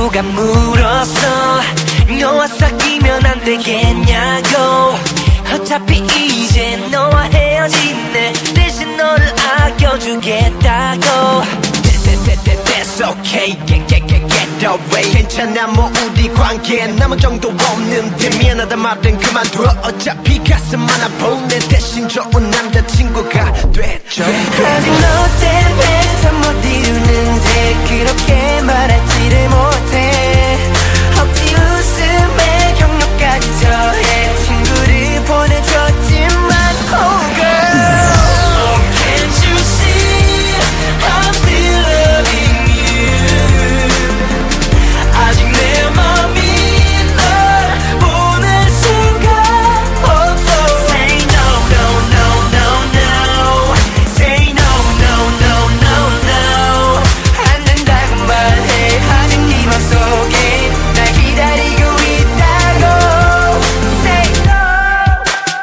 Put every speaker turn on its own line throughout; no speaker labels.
누가 물었어 너와 사귀면 안 되겠냐고 어차피 이제 너와 헤어지네 대신 너를 아껴주겠다고 That's okay, get away 괜찮아 뭐 우리 관계 남은 정도 없는데 미안하다 말은 그만둬 어차피 가슴 하나 보내 대신 좋은 남자친구가 됐죠 아직 너 때문에 참 못 이루는데 그렇게 말하지를 못해 억지 웃음에 격려까지 더해 친구를 보내줬지만 Oh girl Oh can't you see I'm still loving you 아직 내 맘이 널 보낼 수가 없어 Say no no no no no Say no no no no no 안 된다고 말해 아직 네 맘속에 날 기다리고 있다고 Say no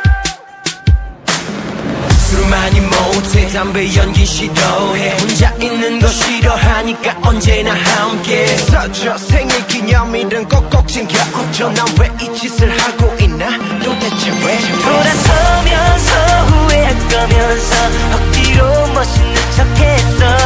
술 많이 못해 담배 연기 싫어해 혼자 있는 거 싫어하니까 언제나 함께 서줘 생일 기념일은 꼭꼭 챙겨 어쩌 난 왜 이 짓을 하고 있나 도대체 왜 돌아서면서 후회할 거면서 억지로 멋있는 척했어